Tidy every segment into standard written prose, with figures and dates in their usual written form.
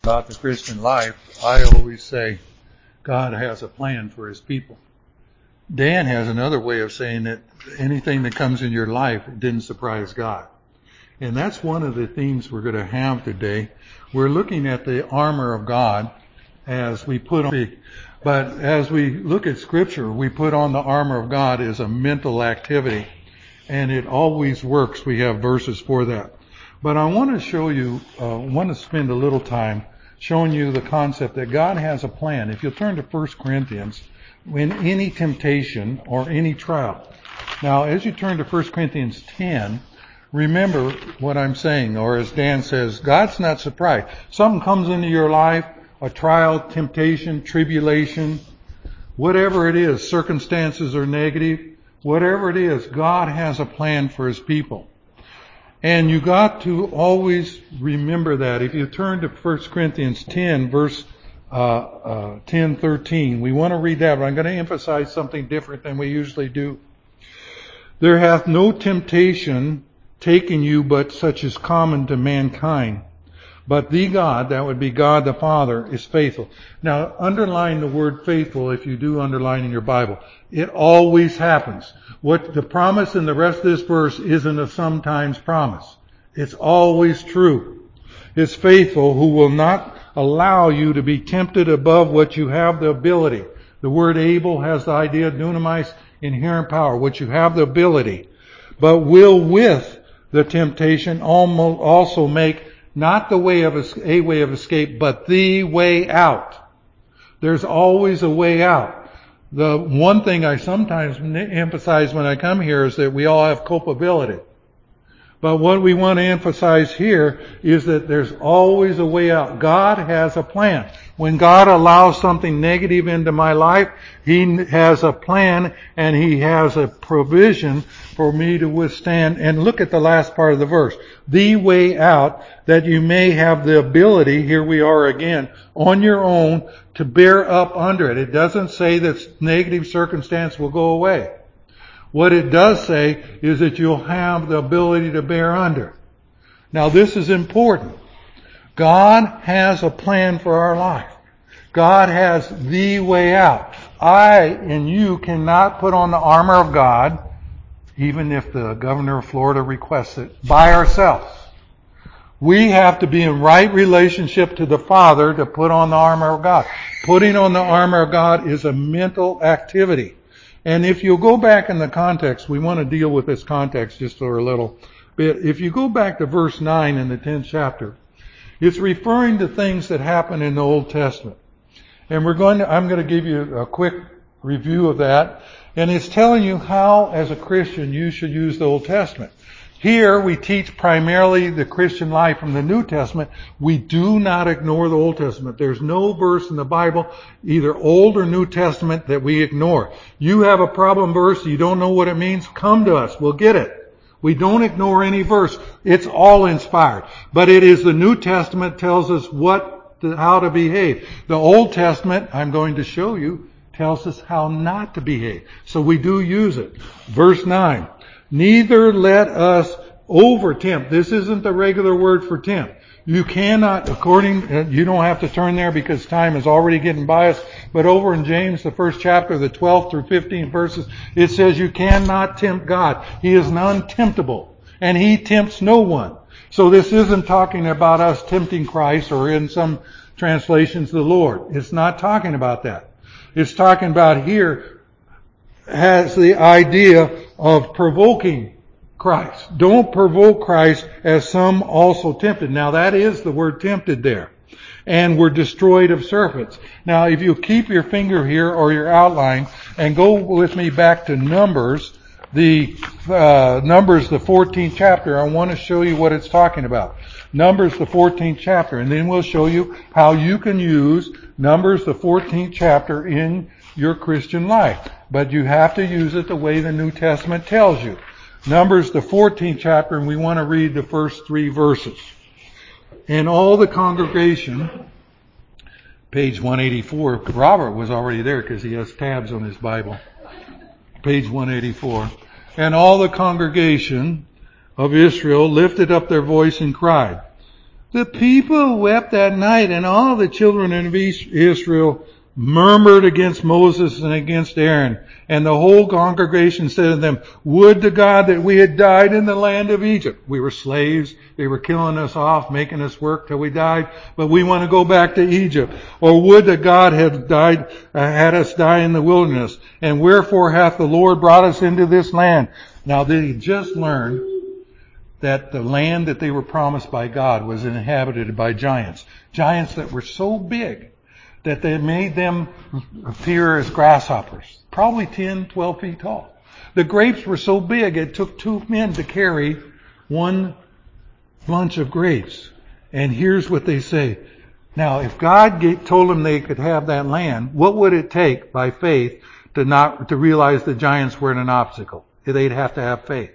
About the Christian life, I always say God has a plan for his people. Dan has another way of saying that anything that comes in your life didn't surprise God. And that's one of the themes we're going to have today. We're looking at the armor of God as we put on, but as we look at Scripture, we put on the armor of God as a mental activity. And it always works. We have verses for that. But I want to show you, want to spend a little time showing you the concept that God has a plan. If you'll turn to 1 Corinthians, in any temptation or any trial. Now, as you turn to 1 Corinthians 10, remember what I'm saying, or as Dan says, God's not surprised. Something comes into your life, a trial, temptation, tribulation, whatever it is, circumstances are negative, whatever it is, God has a plan for his people. And you got to always remember that. If you turn to 1 Corinthians 10, verse 10-13, we want to read that, but I'm going to emphasize something different than we usually do. There hath no temptation taken you but such as common to mankind. But the God, that would be God the Father, is faithful. Now, underline the word faithful if you do underline in your Bible. It always happens. What the promise in the rest of this verse isn't a sometimes promise. It's always true. It's faithful, who will not allow you to be tempted above what you have the ability. The word able has the idea of dunamis, inherent power, what you have the ability. But will with the temptation also make not the way of a way of escape, but the way out. There's always a way out. The one thing I sometimes emphasize when I come here is that we all have culpability. But what we want to emphasize here is that there's always a way out. God has a plan. When God allows something negative into my life, He has a plan and He has a provision for me to withstand. And look at the last part of the verse. The way out, that you may have the ability, here we are again, on your own to bear up under it. It doesn't say that negative circumstance will go away. What it does say is that you'll have the ability to bear under. Now this is important. God has a plan for our life. God has the way out. I and you cannot put on the armor of God, even if the governor of Florida requests it, by ourselves. We have to be in right relationship to the Father to put on the armor of God. Putting on the armor of God is a mental activity. And if you'll go back in the context, we want to deal with this context just for a little bit. If you go back to verse 9 in the 10th chapter, it's referring to things that happen in the Old Testament. And I'm going to give you a quick review of that. And it's telling you how, as a Christian, you should use the Old Testament. Here we teach primarily the Christian life from the New Testament. We do not ignore the Old Testament. There's no verse in the Bible, either Old or New Testament, that we ignore. You have a problem verse, you don't know what it means, come to us, we'll get it. We don't ignore any verse. It's all inspired. But it is the New Testament tells us how to behave. The Old Testament, I'm going to show you, tells us how not to behave. So we do use it. Verse 9. Neither let us over-tempt. This isn't the regular word for tempt. You cannot, you don't have to turn there because time is already getting by us, but over in James, the first chapter, the 12th through 15th verses, it says you cannot tempt God. He is non-temptable, and He tempts no one. So this isn't talking about us tempting Christ, or in some translations, the Lord. It's not talking about that. It's talking about here has the idea of provoking Christ. Don't provoke Christ as some also tempted. Now that is the word tempted there. And were destroyed of serpents. Now if you keep your finger here or your outline and go with me back to Numbers, the 14th chapter, I want to show you what it's talking about. Numbers, the 14th chapter, and then we'll show you how you can use Numbers, the 14th chapter in your Christian life. But you have to use it the way the New Testament tells you. Numbers, the 14th chapter, and we want to read the first 3 verses. And all the congregation, page 184, Robert was already there because he has tabs on his Bible. Page 184. And all the congregation of Israel lifted up their voice and cried, The people wept that night, and all the children of Israel murmured against Moses and against Aaron. And the whole congregation said to them, would to God that we had died in the land of Egypt. We were slaves. They were killing us off, making us work till we died. But we want to go back to Egypt. Or would that God had had us die in the wilderness. And wherefore hath the Lord brought us into this land? Now they just learned that the land that they were promised by God was inhabited by giants. Giants that were so big that they made them appear as grasshoppers. Probably 10, 12 feet tall. The grapes were so big it took 2 men to carry one bunch of grapes. And here's what they say. Now, if God told them they could have that land, what would it take by faith to realize the giants weren't an obstacle? They'd have to have faith.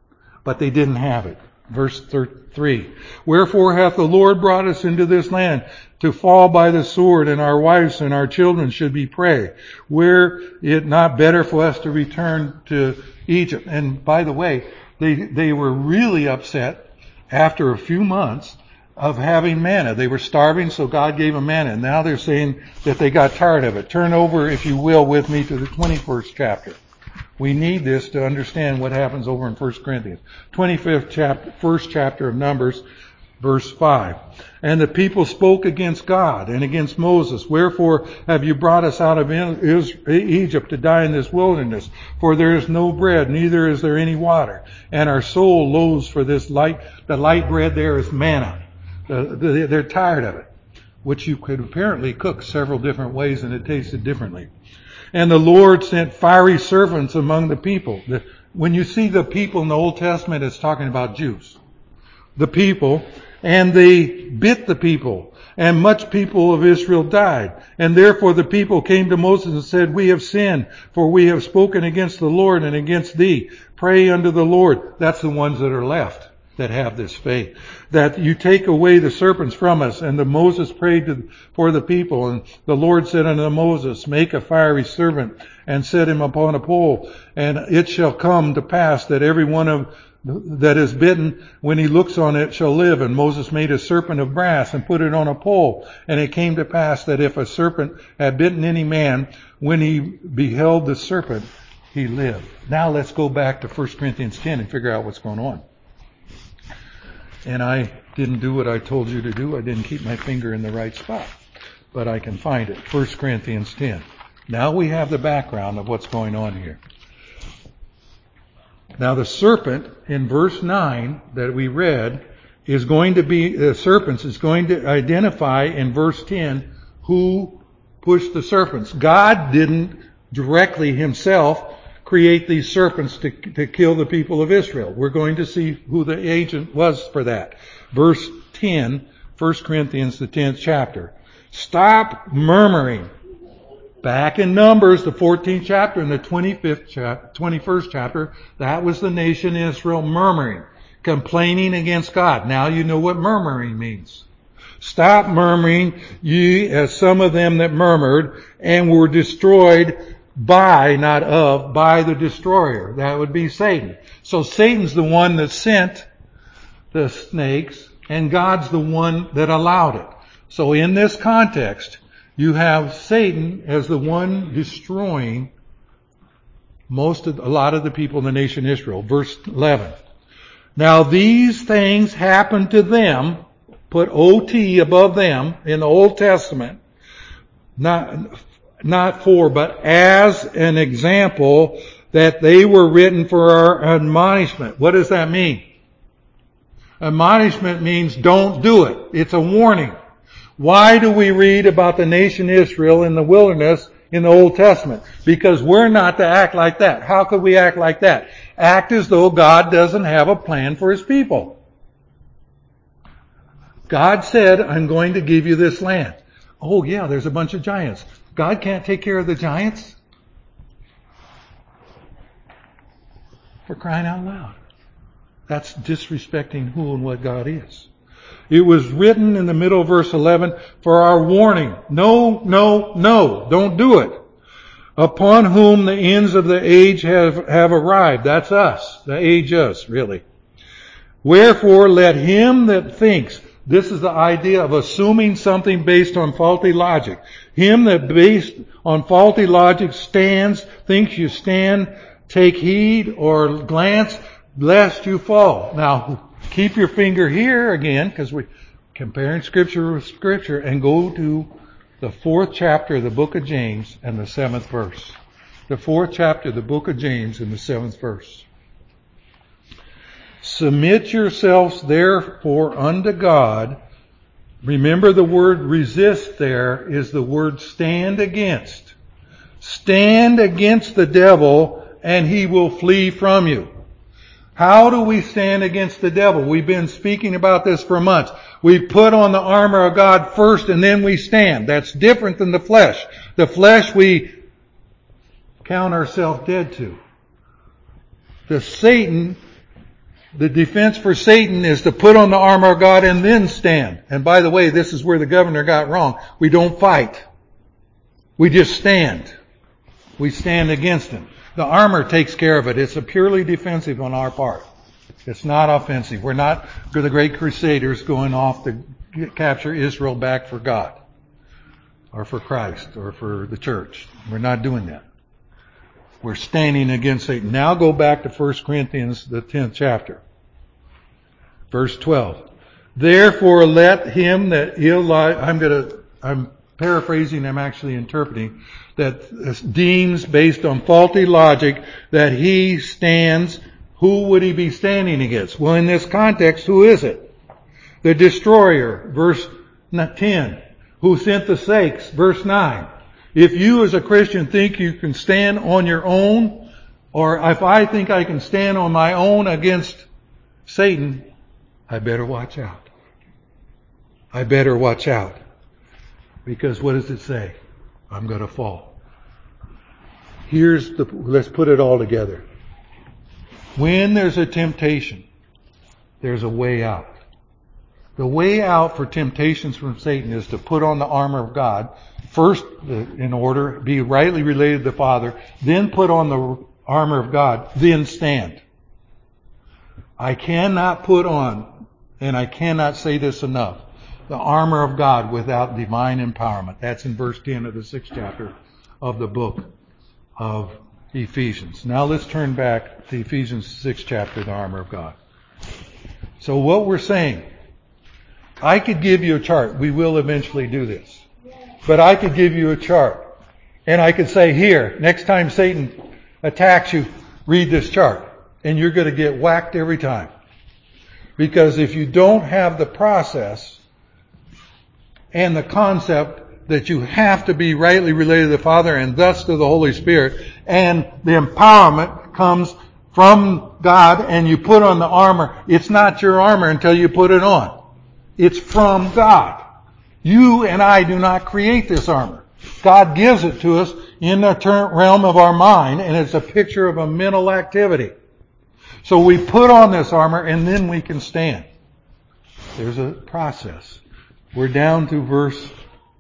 But they didn't have it. Verse 3. Wherefore hath the Lord brought us into this land to fall by the sword, and our wives and our children should be prey. Were it not better for us to return to Egypt? And by the way, they were really upset after a few months of having manna. They were starving, so God gave them manna. And now they're saying that they got tired of it. Turn over, if you will, with me to the 21st chapter. We need this to understand what happens over in 1 Corinthians. 25th chapter, first chapter of Numbers, verse 5. And the people spoke against God and against Moses. Wherefore have you brought us out of Egypt to die in this wilderness? For there is no bread, neither is there any water. And our soul loathes for this light. The light bread there is manna. They're tired of it, which you could apparently cook several different ways and it tasted differently. And the Lord sent fiery serpents among the people. When you see the people in the Old Testament, it's talking about Jews. The people, and they bit the people, and much people of Israel died. And therefore the people came to Moses and said, we have sinned, for we have spoken against the Lord and against thee. Pray unto the Lord. That's the ones that are left that have this faith. That you take away the serpents from us. And Moses prayed for the people. And the Lord said unto Moses, make a fiery serpent and set him upon a pole. And it shall come to pass that every one of that is bitten, when he looks on it, shall live. And Moses made a serpent of brass and put it on a pole. And it came to pass that if a serpent had bitten any man, when he beheld the serpent, he lived. Now let's go back to 1 Corinthians 10 and figure out what's going on. And I didn't do what I told you to do. I didn't keep my finger in the right spot. But I can find it. 1 Corinthians 10. Now we have the background of what's going on here. Now the serpent in verse 9 that we read is going to be, the serpents is going to identify in verse 10 who pushed the serpents. God didn't directly himself create these serpents to kill the people of Israel. We're going to see who the agent was for that. Verse 10, 1 Corinthians, the 10th chapter. Stop murmuring. Back in Numbers, the 14th chapter and the 21st chapter, that was the nation Israel murmuring, complaining against God. Now you know what murmuring means. Stop murmuring, ye as some of them that murmured and were destroyed by, not of, by the destroyer. That would be Satan. So Satan's the one that sent the snakes, and God's the one that allowed it. So in this context, you have Satan as the one destroying a lot of the people in the nation Israel. Verse 11. Now these things happened to them, put OT above them in the Old Testament, not for, but as an example, that they were written for our admonishment. What does that mean? Admonishment means don't do it. It's a warning. Why do we read about the nation Israel in the wilderness in the Old Testament? Because we're not to act like that. How could we act like that? Act as though God doesn't have a plan for his people. God said, I'm going to give you this land. Oh yeah, there's a bunch of giants. God can't take care of the giants? For crying out loud. That's disrespecting who and what God is. It was written in the middle of verse 11 for our warning. No, no, no. Don't do it. Upon whom the ends of the age have arrived. That's us. The age us, really. Wherefore let him that thinks. This is the idea of assuming something based on faulty logic. Him that based on faulty logic stands, thinks you stand, take heed or glance, lest you fall. Now, keep your finger here again, because we're comparing Scripture with Scripture, and go to the 4th chapter of the book of James and the 7th verse. The 4th chapter of the book of James and the 7th verse. Submit yourselves therefore unto God. Remember, the word resist there is the word stand against. Stand against the devil and he will flee from you. How do we stand against the devil? We've been speaking about this for months. We put on the armor of God first and then we stand. That's different than the flesh. The flesh we count ourselves dead to. The defense for Satan is to put on the armor of God and then stand. And by the way, this is where the governor got wrong. We don't fight. We just stand. We stand against him. The armor takes care of it. It's a purely defensive on our part. It's not offensive. We're not the great crusaders going off to capture Israel back for God or for Christ or for the church. We're not doing that. We're standing against Satan. Now go back to 1 Corinthians, the 10th chapter. Verse 12. Therefore let him that I'm paraphrasing, I'm actually interpreting, that deems based on faulty logic that he stands. Who would he be standing against? Well, in this context, who is it? The destroyer, verse 10. Who sent the sakes, verse 9. If you as a Christian think you can stand on your own, or if I think I can stand on my own against Satan, I better watch out. I better watch out. Because what does it say? I'm going to fall. Let's put it all together. When there's a temptation, there's a way out. The way out for temptations from Satan is to put on the armor of God. First, in order, be rightly related to the Father. Then put on the armor of God. Then stand. I cannot put on, and I cannot say this enough, the armor of God without divine empowerment. That's in verse 10 of the 6th chapter of the book of Ephesians. Now let's turn back to Ephesians 6th chapter, the armor of God. So what we're saying, I could give you a chart. We will eventually do this. But I could give you a chart. And I could say, here, next time Satan attacks you, read this chart. And you're going to get whacked every time. Because if you don't have the process and the concept that you have to be rightly related to the Father and thus to the Holy Spirit, and the empowerment comes from God and you put on the armor, it's not your armor until you put it on. It's from God. You and I do not create this armor. God gives it to us in the realm of our mind, and it's a picture of a mental activity. So we put on this armor and then we can stand. There's a process. We're down to verse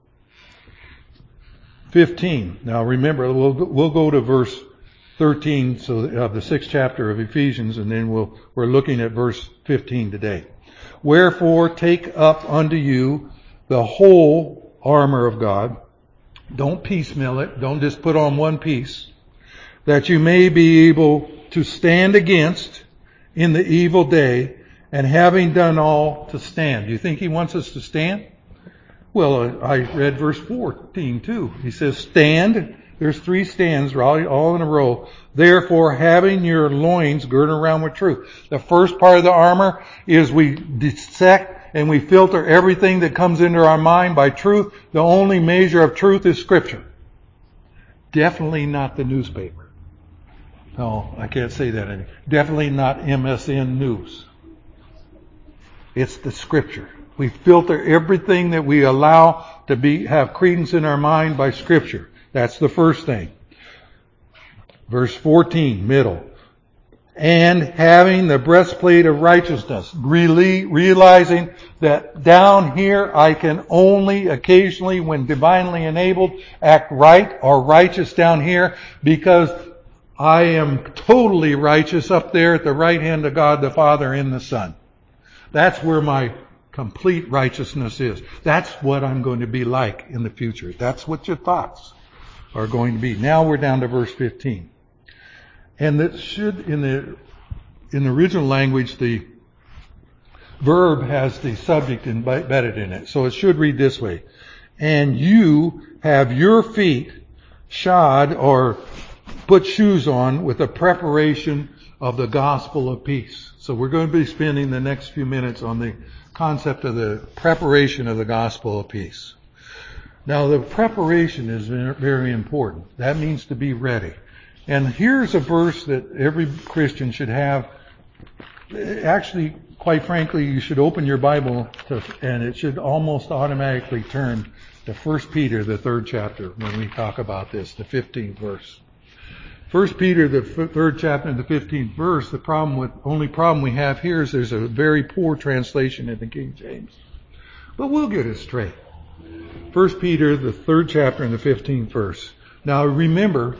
15. Now remember, we'll go to verse 13 of the 6th chapter of Ephesians, and then we're looking at verse 15 today. Wherefore take up unto you the whole armor of God. Don't piecemeal it. Don't just put on one piece. That you may be able to stand against in the evil day, and having done all, to stand. Do you think he wants us to stand? Well, I read verse 14 too. He says, stand. There's 3 stands all in a row. Therefore, having your loins girded around with truth. The first part of the armor is we dissect and we filter everything that comes into our mind by truth. The only measure of truth is Scripture. Definitely not the newspaper. No, I can't say that anymore. Definitely not MSN News. It's the Scripture. We filter everything that we allow to have credence in our mind by Scripture. That's the first thing. Verse 14, middle. And having the breastplate of righteousness, realizing that down here I can only occasionally, when divinely enabled, act right or righteous down here, because I am totally righteous up there at the right hand of God the Father in the Son. That's where my complete righteousness is. That's what I'm going to be like in the future. That's what your thoughts are going to be. Now we're down to verse 15. And that should, in the original language, the verb has the subject embedded in it. So it should read this way. And you have your feet shod or put shoes on with the preparation of the gospel of peace. So we're going to be spending the next few minutes on the concept of the preparation of the gospel of peace. Now the preparation is very important. That means to be ready. And here's a verse that every Christian should have. Actually, quite frankly, you should open your Bible and it should almost automatically turn to 1 Peter, the 3rd chapter, when we talk about this, the 15th verse. 1 Peter, the 3rd chapter and the 15th verse, only problem we have here is there's a very poor translation in the King James. But we'll get it straight. 1 Peter, the 3rd chapter and the 15th verse. Now remember,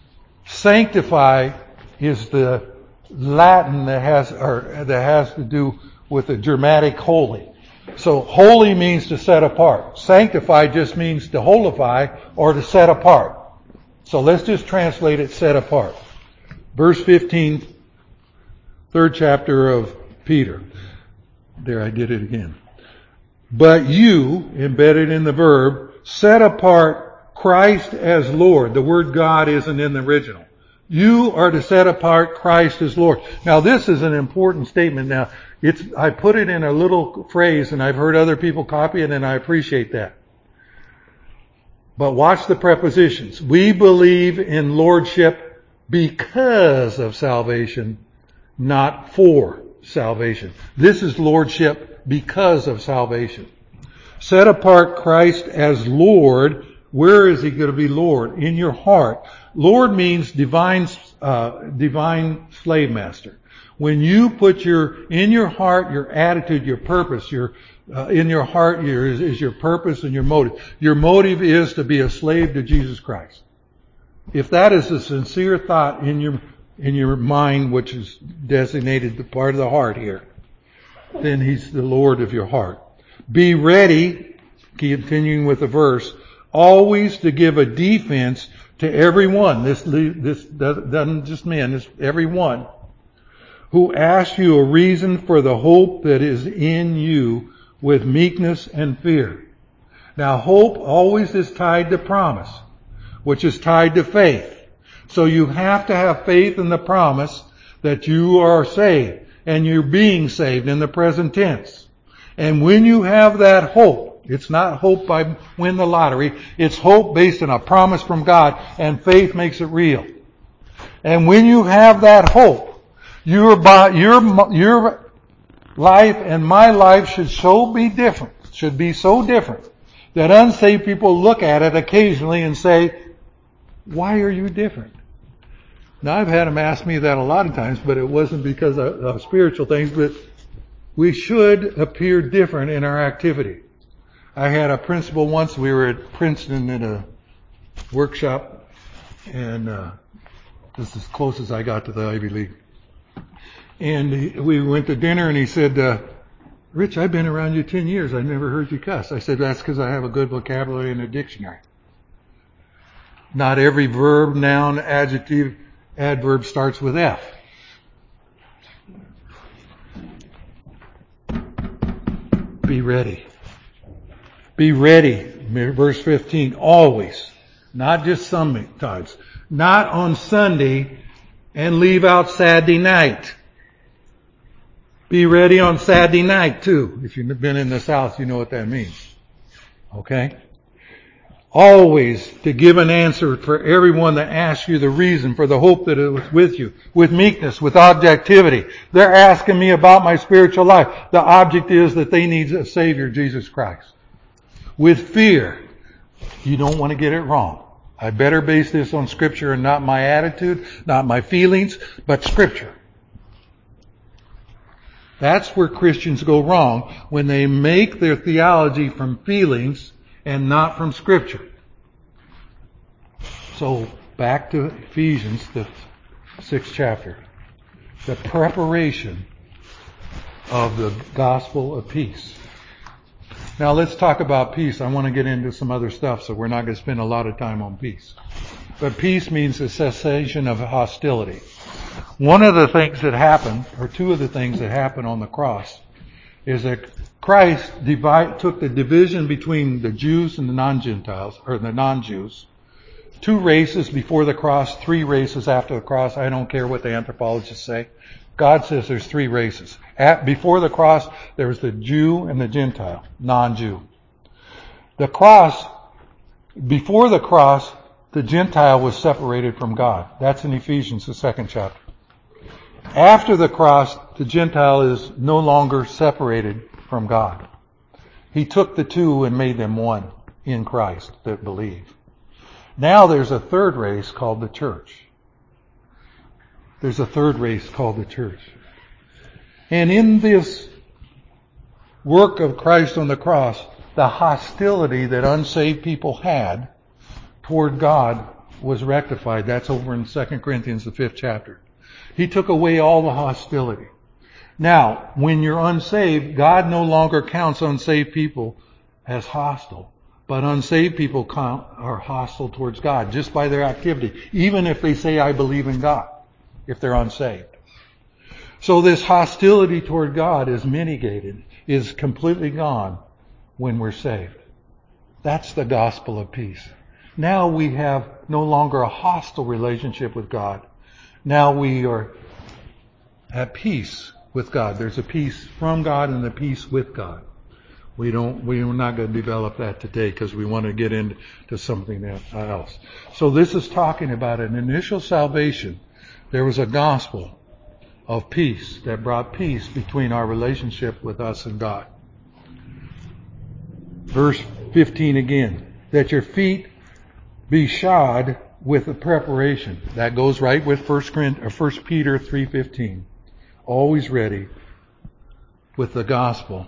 sanctify is the Latin that has to do with the Germanic holy. So holy means to set apart. Sanctify just means to holify or to set apart. So let's just translate it set apart. Verse 15, 3rd chapter of Peter. There, I did it again. But you, embedded in the verb, set apart Christ as Lord. The word God isn't in the original. You are to set apart Christ as Lord. Now this is an important statement. Now, I put it in a little phrase and I've heard other people copy it and I appreciate that. But watch the prepositions. We believe in lordship because of salvation, not for salvation. This is lordship because of salvation. Set apart Christ as Lord. Where is he going to be Lord? In your heart. Lord means divine slave master. When you put in your heart, your attitude, your purpose, in your heart is your purpose and your motive. Your motive is to be a slave to Jesus Christ. If that is a sincere thought in your mind, which is designated the part of the heart here, then he's the Lord of your heart. Be ready, continuing with the verse, always to give a defense to everyone. This doesn't just men, it's everyone who asks you a reason for the hope that is in you with meekness and fear. Now hope always is tied to promise, which is tied to faith. So you have to have faith in the promise that you are saved and you're being saved in the present tense. And when you have that hope, it's not hope by win the lottery, it's hope based on a promise from God, and faith makes it real. And when you have that hope, your life and my life should be so different that unsaved people look at it occasionally and say, why are you different? Now I've had them ask me that a lot of times, but it wasn't because of spiritual things, but we should appear different in our activity. I had a principal once, we were at Princeton in a workshop, and this is as close as I got to the Ivy League. And we went to dinner and he said, Rich, I've been around you 10 years. I've never heard you cuss. I said, that's because I have a good vocabulary in a dictionary. Not every verb, noun, adjective, adverb starts with F. Be ready. Be ready. Verse 15. Always. Not just sometimes. Not on Sunday and leave out Saturday night. Be ready on Saturday night too. If you've been in the South, you know what that means. Okay? Always to give an answer for everyone that asks you the reason for the hope that is with you. With meekness, with objectivity. They're asking me about my spiritual life. The object is that they need a Savior, Jesus Christ. With fear. You don't want to get it wrong. I better base this on Scripture and not my attitude, not my feelings, but Scripture. That's where Christians go wrong, when they make their theology from feelings and not from Scripture. So, back to Ephesians, the 6th chapter. The preparation of the gospel of peace. Now let's talk about peace. I want to get into some other stuff, so we're not going to spend a lot of time on peace. But peace means the cessation of hostility. One of the things that happened, or two of the things that happened on the cross, is that Christ took the division between the Jews and the non-Gentiles, or the non-Jews. 2 races before the cross, 3 races after the cross. I don't care what the anthropologists say. God says there's 3 races. Before the cross, there was the Jew and the Gentile, non-Jew. Before the cross, the Gentile was separated from God. That's in Ephesians, the 2nd chapter. After the cross, the Gentile is no longer separated from God. He took the 2 and made them one in Christ that believe. Now there's a third race called the church. There's a third race called the church. And in this work of Christ on the cross, the hostility that unsaved people had toward God was rectified. That's over in 2 Corinthians, the 5th chapter. He took away all the hostility. Now, when you're unsaved, God no longer counts unsaved people as hostile. But unsaved people are hostile towards God just by their activity, even if they say, I believe in God, if they're unsaved. So this hostility toward God is mitigated, is completely gone when we're saved. That's the gospel of peace. Now we have no longer a hostile relationship with God. Now we are at peace with God. There's a peace from God and a peace with God. We're not going to develop that today because we want to get into something else. So this is talking about an initial salvation. There was a gospel of peace that brought peace between our relationship with us and God. Verse 15 again, that your feet be shod with the preparation. That goes right with 1 Peter 3:15. Always ready with the gospel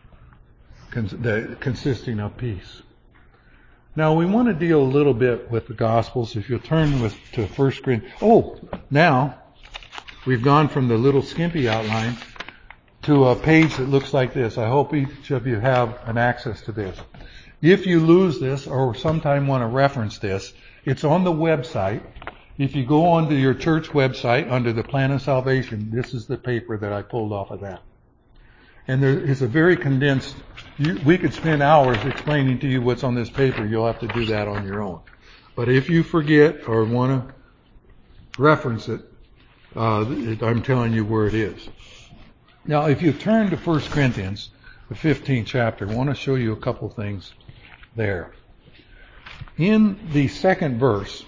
consisting of peace. Now we want to deal a little bit with the Gospels. If you'll turn to 1 Corinthians. Now we've gone from the little skimpy outline to a page that looks like this. I hope each of you have an access to this. If you lose this or sometime want to reference this, it's on the website. If you go onto your church website under the Plan of Salvation, this is the paper that I pulled off of that. And there is a very condensed, we could spend hours explaining to you what's on this paper. You'll have to do that on your own. But if you forget or want to reference it, I'm telling you where it is. Now, if you turn to 1 Corinthians, the 15th chapter, I want to show you a couple things there. In the second verse,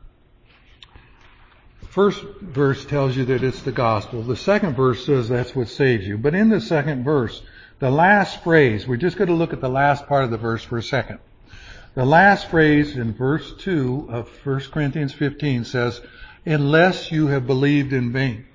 first verse tells you that it's the gospel. The second verse says that's what saves you. But in the second verse, the last phrase, we're just going to look at the last part of the verse for a second. The last phrase in verse 2 of 1 Corinthians 15 says, unless you have believed in vain.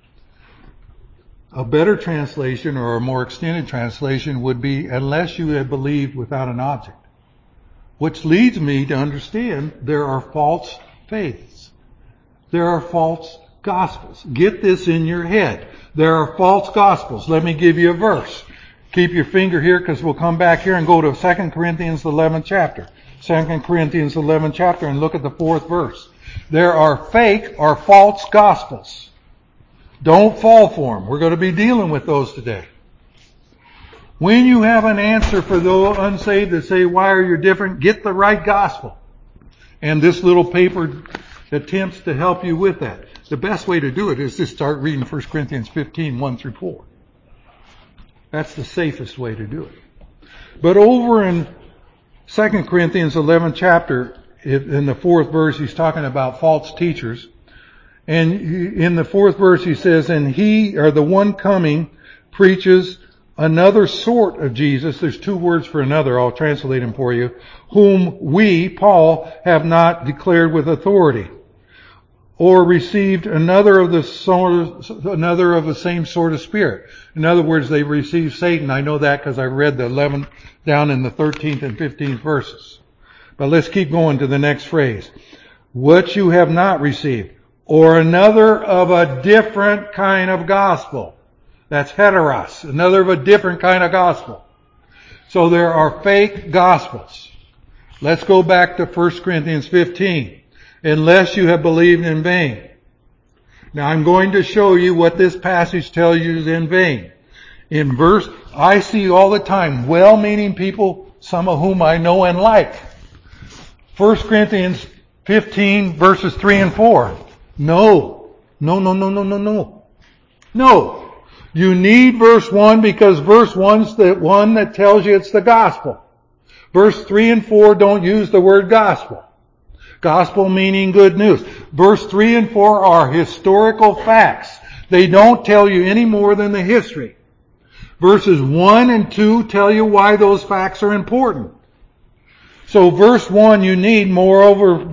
A better translation or a more extended translation would be, unless you have believed without an object. Which leads me to understand there are false faiths. There are false gospels. Get this in your head. There are false gospels. Let me give you a verse. Keep your finger here because we'll come back here and go to 2 Corinthians 11th chapter. 2 Corinthians 11th chapter and look at the 4th verse. There are fake or false gospels. Don't fall for them. We're going to be dealing with those today. When you have an answer for those unsaved that say, why are you different? Get the right gospel. And this little paper attempts to help you with that. The best way to do it is to start reading 1 Corinthians 15, 1 through 4. That's the safest way to do it. But over in 2 Corinthians 11th chapter, in the 4th verse, he's talking about false teachers. And in the 4th verse he says, and he, or the one coming, preaches another sort of Jesus. There's 2 words for another. I'll translate them for you. Whom we, Paul, have not declared with authority. Or received another of the same sort of spirit. In other words, they received Satan. I know that because I read the 11th down in the 13th and 15th verses. But let's keep going to the next phrase. What you have not received. Or another of a different kind of gospel. That's heteros. Another of a different kind of gospel. So there are fake gospels. Let's go back to 1 Corinthians 15. Unless you have believed in vain. Now I'm going to show you what this passage tells you is in vain. In verse, I see all the time well-meaning people, some of whom I know and like. 1 Corinthians 15 verses 3 and 4. No. No. You need verse 1 because verse 1's the one that tells you it's the gospel. Verse 3 and 4 don't use the word gospel. Gospel meaning good news. Verse 3 and 4 are historical facts. They don't tell you any more than the history. Verses 1 and 2 tell you why those facts are important. So verse 1 you need, moreover,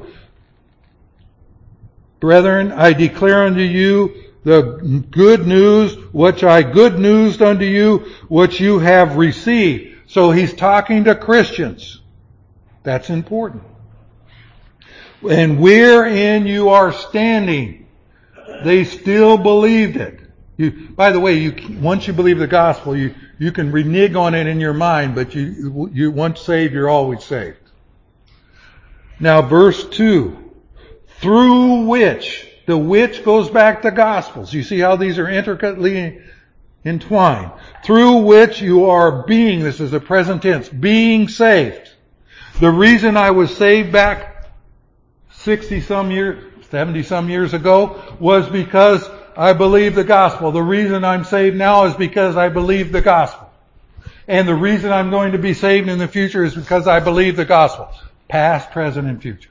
brethren, I declare unto you the good news, which I good newsed unto you, which you have received. So he's talking to Christians. That's important. And wherein you are standing, they still believed it. By the way, once you believe the gospel, you can renege on it in your mind, but you once saved, you're always saved. Now verse 2, through which, the which goes back to Gospels. You see how these are intricately entwined. Through which you are being, this is the present tense, being saved. The reason I was saved back 70 some years ago was because I believed the gospel. The reason I'm saved now is because I believe the gospel. And the reason I'm going to be saved in the future is because I believe the gospel. Past, present, and future.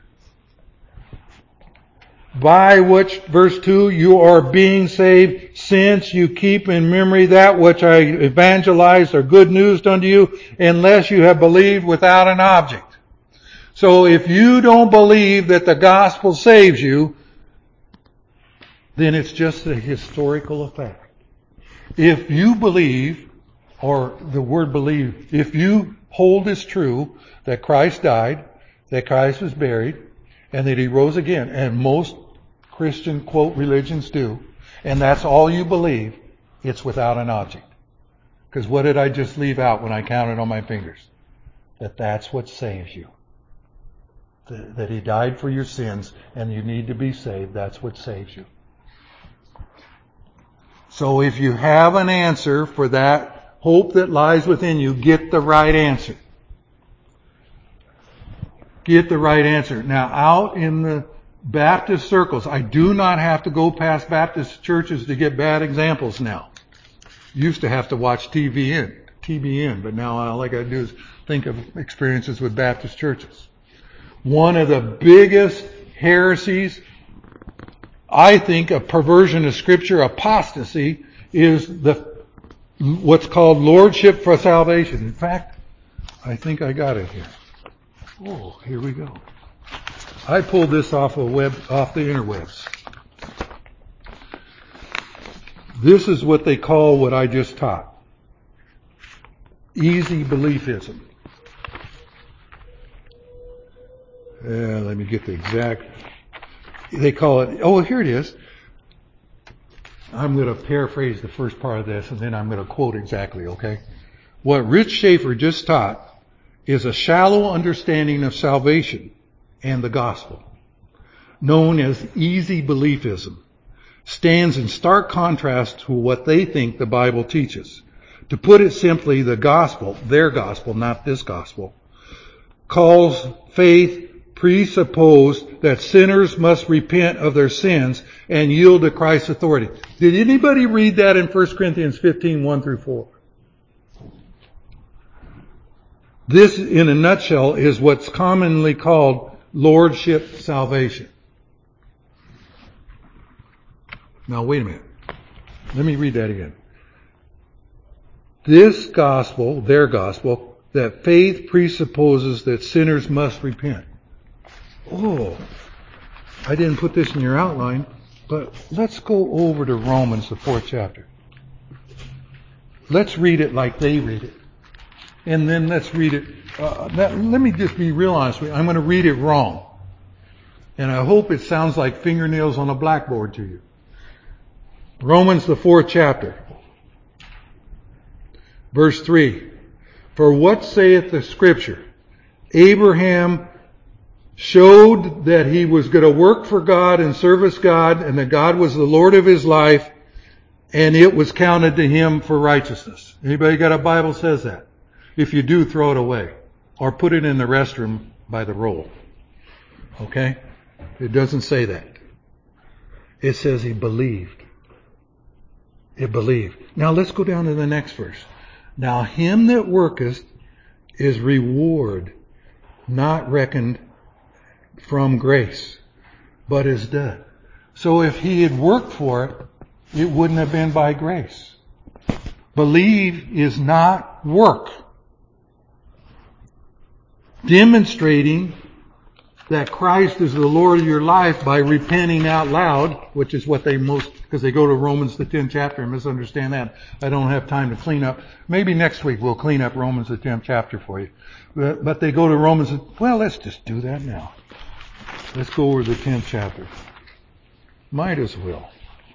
By which, verse 2, you are being saved, since you keep in memory that which I evangelized or good news unto you, unless you have believed without an object. So if you don't believe that the gospel saves you, then it's just a historical effect. If you believe, or the word believe, if you hold as true that Christ died, that Christ was buried, and that He rose again, and most Christian, quote, religions do, and that's all you believe, it's without an object. Because what did I just leave out when I counted on my fingers? That's what saves you. That He died for your sins, and you need to be saved. That's what saves you. So if you have an answer for that hope that lies within you, get the right answer. Get the right answer. Now, out in the Baptist circles, I do not have to go past Baptist churches to get bad examples now. Used to have to watch TBN, but now all I got to do is think of experiences with Baptist churches. One of the biggest heresies, I think, a perversion of Scripture, apostasy, is what's called lordship for salvation. In fact, I think I got it here. Oh, here we go. I pulled this off the interwebs. This is what they call what I just taught. Easy beliefism. Let me get the exact. They call it, here it is. I'm going to paraphrase the first part of this and then I'm going to quote exactly, okay? What Rich Schaefer just taught is a shallow understanding of salvation and the gospel, known as easy beliefism, stands in stark contrast to what they think the Bible teaches. To put it simply, the gospel, their gospel, not this gospel, calls faith presupposed that sinners must repent of their sins and yield to Christ's authority. Did anybody read that in 1 Corinthians 15, 1 through 4? This, in a nutshell, is what's commonly called lordship salvation. Now, wait a minute. Let me read that again. This gospel, their gospel, that faith presupposes that sinners must repent. Oh, I didn't put this in your outline, but let's go over to Romans, the 4th chapter. Let's read it like they read it. And then let's read it. Let me just be real honest with you. I'm going to read it wrong. And I hope it sounds like fingernails on a blackboard to you. Romans, the 4th chapter. Verse 3. For what saith the Scripture? Abraham showed that he was going to work for God and service God, and that God was the Lord of his life, and it was counted to him for righteousness. Anybody got a Bible that says that? If you do, throw it away. Or put it in the restroom by the roll. Okay? It doesn't say that. It says he believed. It believed. Now let's go down to the next verse. Now him that worketh is reward not reckoned from grace, but is debt. So if he had worked for it, it wouldn't have been by grace. Believe is not work. Demonstrating that Christ is the Lord of your life by repenting out loud, which is what they because they go to Romans the 10th chapter and misunderstand that. I don't have time to clean up. Maybe next week we'll clean up Romans the 10th chapter for you. But they go to Romans, well, let's just do that now. Let's go over the 10th chapter. Might as well.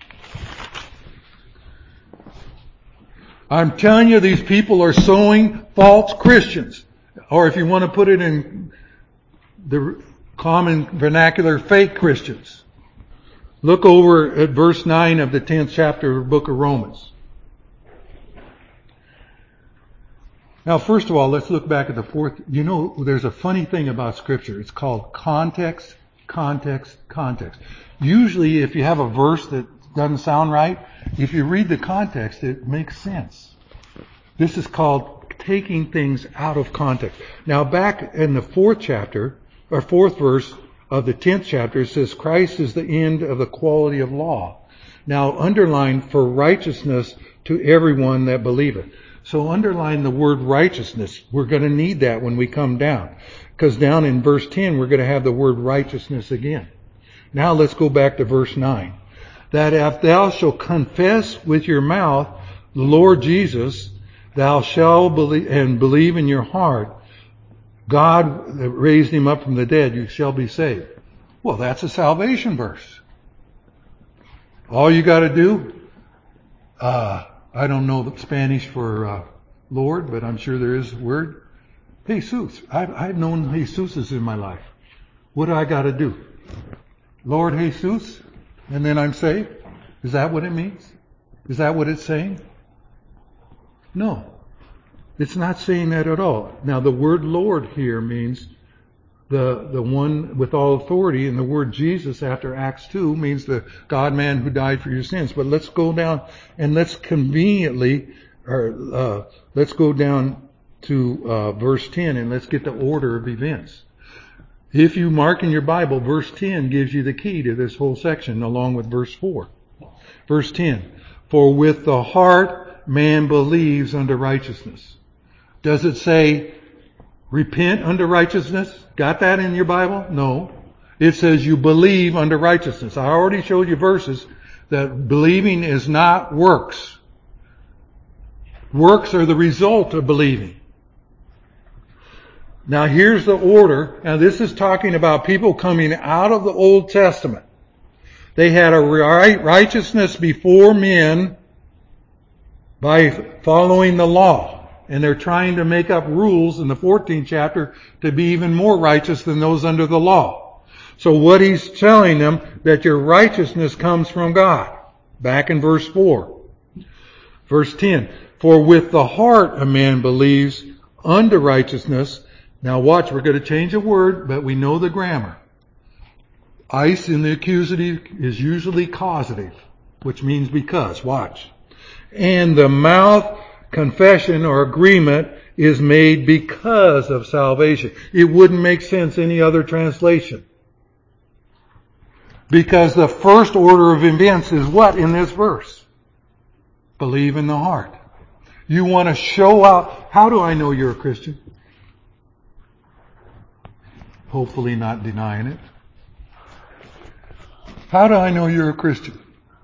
I'm telling you, these people are sowing false Christians. Or if you want to put it in the common vernacular, fake Christians. Look over at verse 9 of the 10th chapter of the book of Romans. Now, first of all, let's look back at the fourth. You know, there's a funny thing about Scripture. It's called context, context, context. Usually, if you have a verse that doesn't sound right, if you read the context, it makes sense. This is called taking things out of context. Now, back in the fourth verse of the 10th chapter, it says, Christ is the end of the quality of law. Now, underline for righteousness to everyone that believeth. So underline the word righteousness. We're going to need that when we come down. Because down in verse 10, we're going to have the word righteousness again. Now let's go back to verse 9. That if thou shalt confess with your mouth the Lord Jesus, thou shalt believe in your heart God raised him up from the dead, you shall be saved. Well, that's a salvation verse. All you got to do, I don't know the Spanish for Lord, but I'm sure there is a word. Jesus. I've known Jesuses in my life. What do I got to do? Lord Jesus, and then I'm saved? Is that what it means? Is that what it's saying? No. It's not saying that at all. Now, the word Lord here means the one with all authority, and the word Jesus after Acts 2 means the God-man who died for your sins. But let's go down and let's go down to verse 10 and let's get the order of events. If you mark in your Bible, verse 10 gives you the key to this whole section along with verse 4. Verse 10, for with the heart man believes unto righteousness. Does it say repent unto righteousness? Got that in your Bible? No. It says you believe unto righteousness. I already showed you verses that believing is not works. Works are the result of believing. Now here's the order. Now this is talking about people coming out of the Old Testament. They had a righteousness before men by following the law. And they're trying to make up rules in the 14th chapter to be even more righteous than those under the law. So what he's telling them, that your righteousness comes from God. Back in verse 4. Verse 10. For with the heart a man believes unto righteousness. Now watch, we're going to change a word, but we know the grammar. Ice in the accusative is usually causative, which means because. Watch. And the mouth confession or agreement is made because of salvation. It wouldn't make sense any other translation. Because the first order of events is what in this verse? Believe in the heart. You want to show out. How do I know you're a Christian? Hopefully not denying it. How do I know you're a Christian?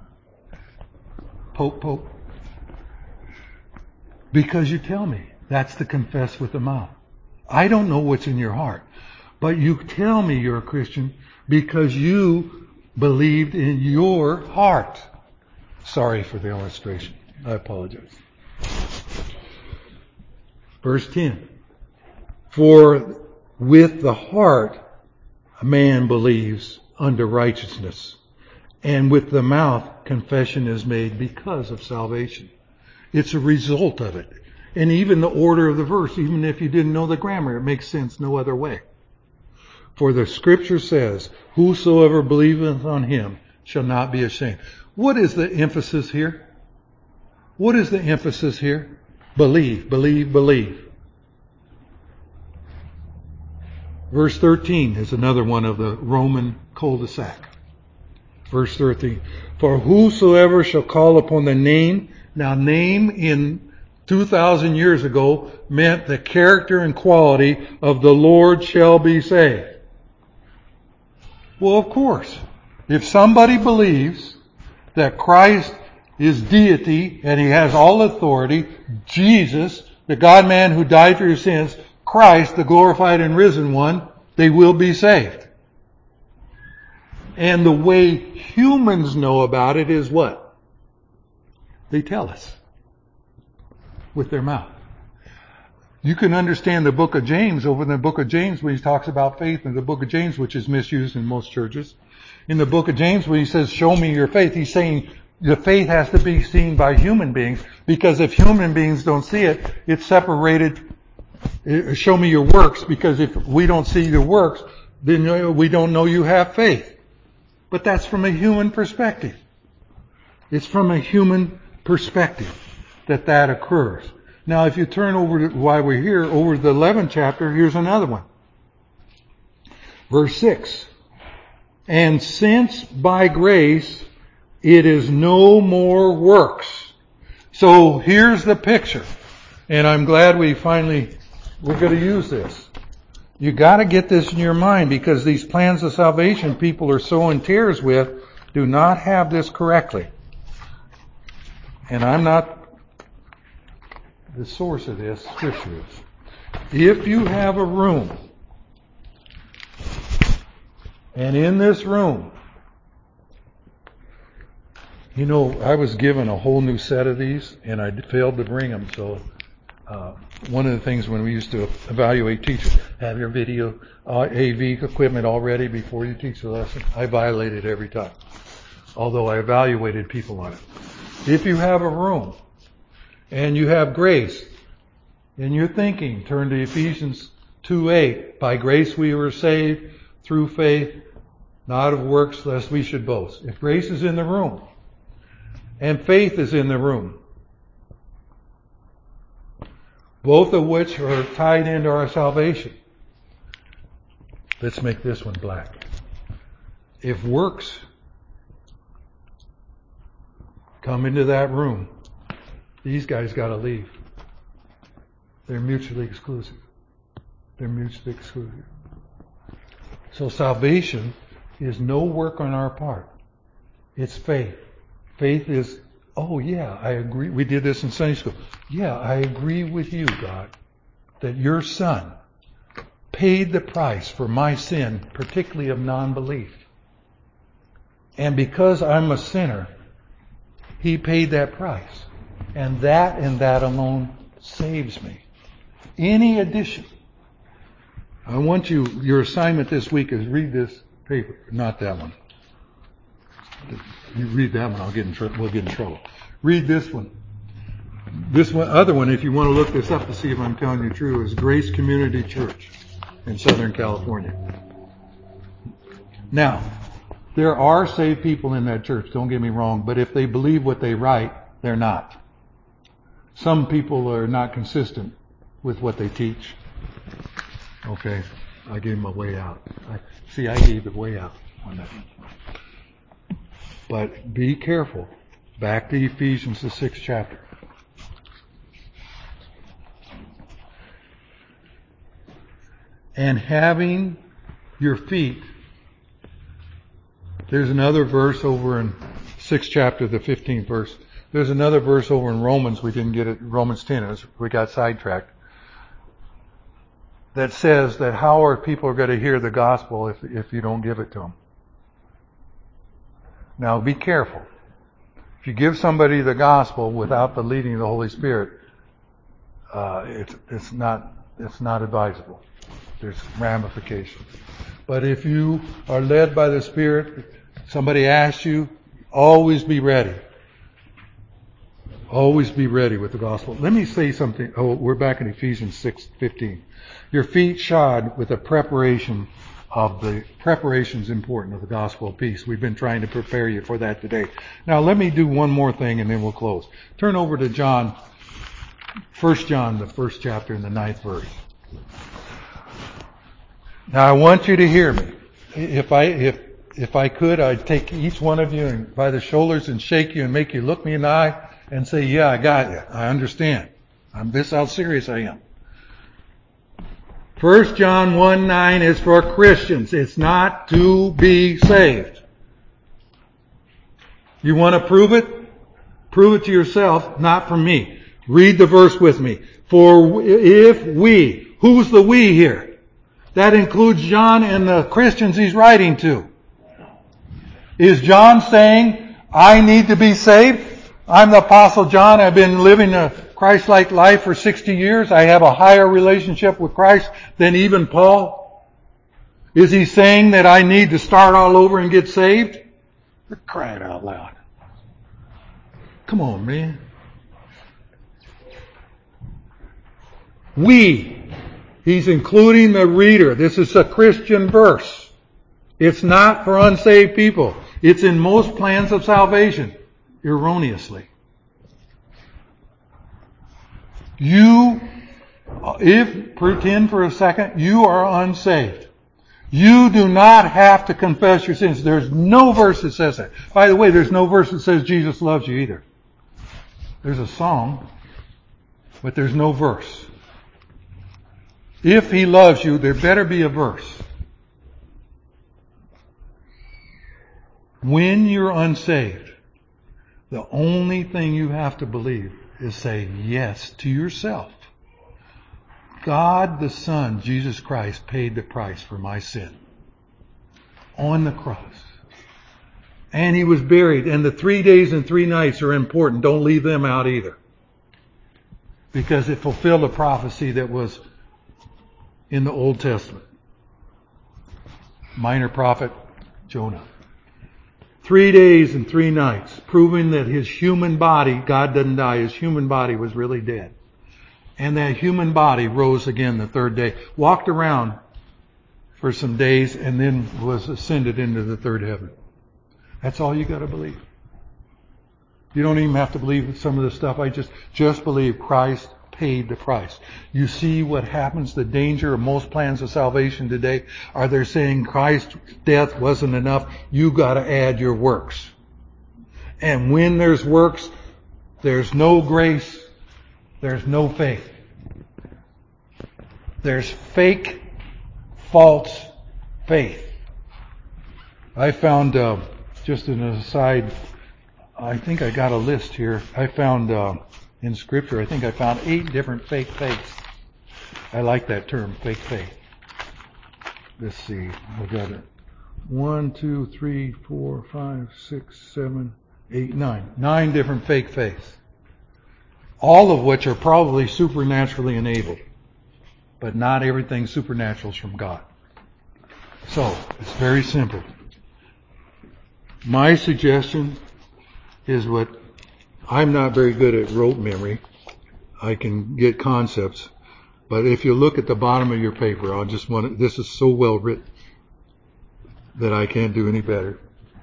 Pope. Because you tell me. That's to confess with the mouth. I don't know what's in your heart. But you tell me you're a Christian because you believed in your heart. Sorry for the illustration. I apologize. Verse 10. For with the heart a man believes unto righteousness, and with the mouth confession is made because of salvation. It's a result of it. And even the order of the verse, even if you didn't know the grammar, it makes sense no other way. For the scripture says, whosoever believeth on him shall not be ashamed. What is the emphasis here? What is the emphasis here? Believe, believe, believe. Verse 13 is another one of the Roman cul-de-sac. Verse 13. For whosoever shall call upon the name, now name in 2,000 years ago meant the character and quality of the Lord shall be saved. Well, of course, if somebody believes that Christ is deity and he has all authority, Jesus, the God-man who died for your sins, Christ, the glorified and risen one, they will be saved. And the way humans know about it is what? They tell us with their mouth. You can understand the book of James over in the book of James when he talks about faith in the book of James, which is misused in most churches. In the book of James when he says, show me your faith, he's saying the faith has to be seen by human beings, because if human beings don't see it, it's separated. Show me your works, because if we don't see your works, then we don't know you have faith. But that's from a human perspective. It's from a human perspective that occurs. Now, if you turn over to, while we're here, over to the 11th chapter, here's another one. Verse 6. And since by grace it is no more works. So here's the picture. And I'm glad we're going to use this. You got to get this in your mind, because these plans of salvation people are so in tears with do not have this correctly. And I'm not the source of this, Scripture is. If you have a room, and in this room, I was given a whole new set of these, and I failed to bring them, so one of the things when we used to evaluate teachers, have your video AV equipment all ready before you teach the lesson. I violated every time, although I evaluated people on it. If you have a room and you have grace in your thinking, turn to Ephesians 2:8. By grace we were saved through faith, not of works, lest we should boast. If grace is in the room and faith is in the room, both of which are tied into our salvation. Let's make this one black. If works come into that room, these guys got to leave. They're mutually exclusive. They're mutually exclusive. So salvation is no work on our part. It's faith. Faith is, oh yeah, I agree. We did this in Sunday school. Yeah, I agree with you, God, that your Son paid the price for my sin, particularly of non-belief. And because I'm a sinner, He paid that price. And that alone saves me. Any addition. I want your assignment this week is read this paper, not that one. You read that one, we'll get in trouble. Read this one. This one, other one, if you want to look this up to see if I'm telling you true, is Grace Community Church in Southern California. Now, there are saved people in that church, don't get me wrong, but if they believe what they write, they're not. Some people are not consistent with what they teach. Okay, I gave them a way out. I gave the way out on that. But be careful. Back to Ephesians, the 6th chapter. And having your feet. There's another verse over in 6th chapter, the 15th verse. There's another verse over in Romans, we didn't get it, Romans 10, we got sidetracked, that says that how are people going to hear the gospel if you don't give it to them? Now be careful. If you give somebody the gospel without the leading of the Holy Spirit, it's not advisable. There's ramifications. But if you are led by the Spirit, somebody asks you, always be ready. Always be ready with the gospel. Let me say something. Oh, we're back in Ephesians 6:15. Your feet shod with the preparation is important of the gospel of peace. We've been trying to prepare you for that today. Now let me do one more thing and then we'll close. Turn over to John, 1 John, the first chapter and the 9th verse. Now I want you to hear me. If I could, I'd take each one of you by the shoulders and shake you and make you look me in the eye and say, yeah, I got you. I understand. This is how serious I am. 1 John 1:9 is for Christians. It's not to be saved. You want to prove it? Prove it to yourself, not from me. Read the verse with me. For if we, who's the we here? That includes John and the Christians he's writing to. Is John saying, I need to be saved? I'm the Apostle John. I've been living a Christ-like life for 60 years. I have a higher relationship with Christ than even Paul. Is he saying that I need to start all over and get saved? You're crying out loud. Come on, man. He's including the reader. This is a Christian verse. It's not for unsaved people. It's in most plans of salvation. Erroneously. Pretend for a second, you are unsaved. You do not have to confess your sins. There's no verse that says that. By the way, there's no verse that says Jesus loves you either. There's a song, but there's no verse. If He loves you, there better be a verse. When you're unsaved, the only thing you have to believe is say yes to yourself. God the Son, Jesus Christ, paid the price for my sin on the cross. And He was buried. And the 3 days and 3 nights are important. Don't leave them out either. Because it fulfilled a prophecy that was in the Old Testament. Minor prophet Jonah. 3 days and 3 nights, proving that His human body, God doesn't die, His human body was really dead. And that human body rose again the 3rd day, walked around for some days, and then was ascended into the 3rd heaven. That's all you got to believe. You don't even have to believe some of the stuff. I just believe Christ paid the price. You see what happens, the danger of most plans of salvation today? Are they saying Christ's death wasn't enough? You got to add your works. And when there's works, there's no grace, there's no faith. There's fake, false faith. I found, just an aside, I think I got a list here. I found in Scripture, I think I found 8 different fake faiths. I like that term, fake faith. Let's see. I got it. 1, 2, 3, 4, 5, 6, 7, 8, 9. 9 different fake faiths. All of which are probably supernaturally enabled. But not everything supernatural is from God. So, it's very simple. My suggestion is what I'm not very good at rote memory. I can get concepts. But if you look at the bottom of your paper, this is so well written that I can't do any better.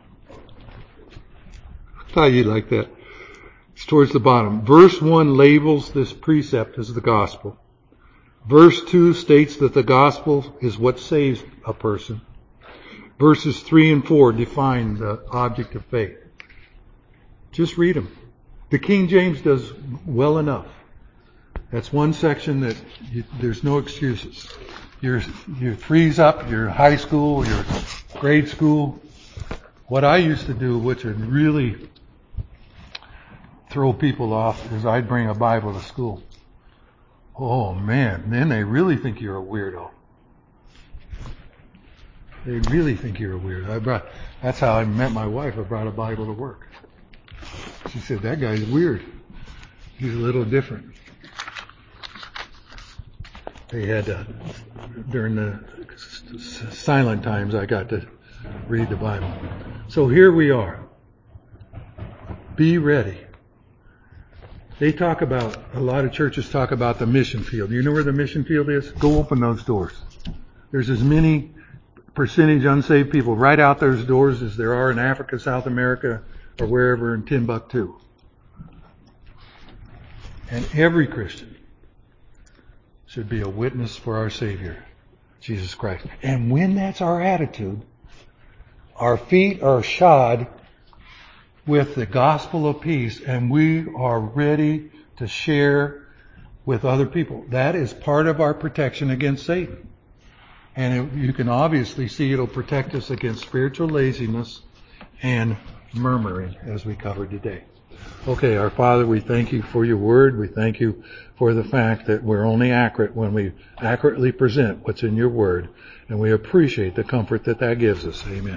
I thought you'd like that. It's towards the bottom. Verse 1 labels this precept as the gospel. Verse 2 states that the gospel is what saves a person. Verses 3 and 4 define the object of faith. Just read them. The King James does well enough. That's one section that there's no excuses. You freeze up your high school, your grade school. What I used to do, which would really throw people off, is I'd bring a Bible to school. Oh man, then they really think you're a weirdo. They really think you're a weirdo. That's how I met my wife. I brought a Bible to work. She said, that guy's weird. He's a little different. They had during the silent times, I got to read the Bible. So here we are. Be ready. They talk about, a lot of churches talk about the mission field. You know where the mission field is? Go open those doors. There's as many percentage unsaved people right out those doors as there are in Africa, South America, or wherever in Timbuktu. And every Christian should be a witness for our Savior, Jesus Christ. And when that's our attitude, our feet are shod with the gospel of peace, and we are ready to share with other people. That is part of our protection against Satan. And you can obviously see it'll protect us against spiritual laziness and murmuring, as we covered today. Okay, our Father, we thank you for your word. We thank you for the fact that we're only accurate when we accurately present what's in your word. And we appreciate the comfort that gives us. Amen.